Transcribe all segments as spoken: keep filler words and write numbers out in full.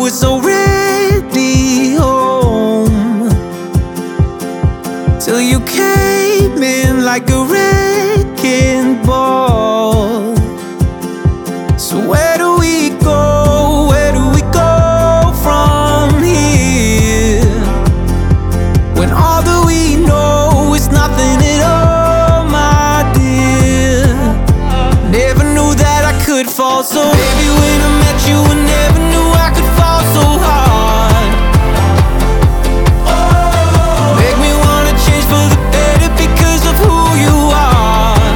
it's already home, till you came in like a wrecking ball. So where do we go, where do we go from here, when all that we know is nothing at all, my dear? Never knew that I could fall so. Baby, when I met you, I never knew I could fall so hard. Make me wanna change for the better because of who you are.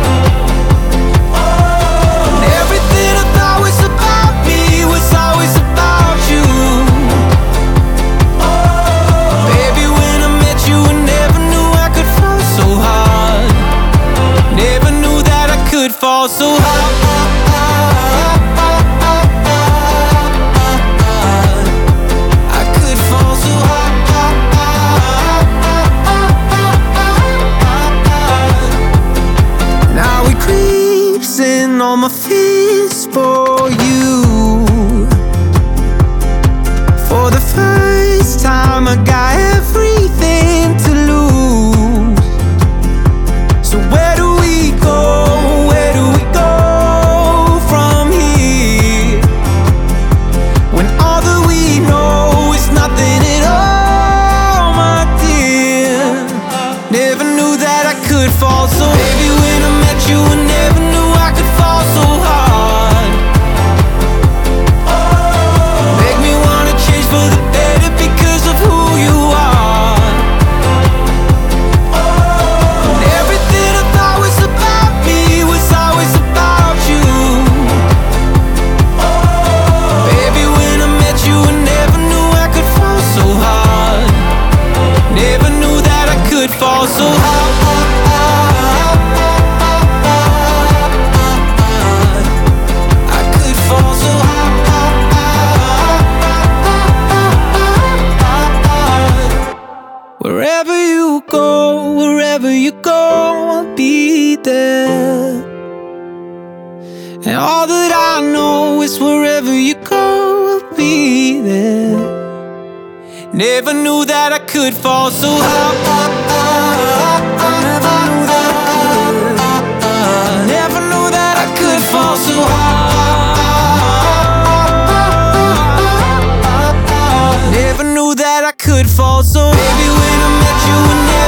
And everything I thought was about me was always about you. Baby, when I met you, I never knew I could fall so hard. Never knew that I could fall so hard. I could fall so hard. Now we creasing on my fist for you. For the first time I got everything to lose. So where do we go, where do we go from here, when all that we know is nothing at all, my dear? Never knew that I could fall so. Baby, when I met you, I never knew I could fall so hard. Make me wanna change for the better because of who you are. And everything I thought was about me was always about you. Baby, when I met you, I never knew I could fall so hard. Never knew that I could fall so hard. I could fall so hard. Wherever you go, wherever you go, I'll be there. And all that I know is wherever you go, I'll be there. Never knew that I could fall so hard. Never knew that I could. Never knew that I could fall so hard. Never knew that I could fall so. Baby, when I met you, I never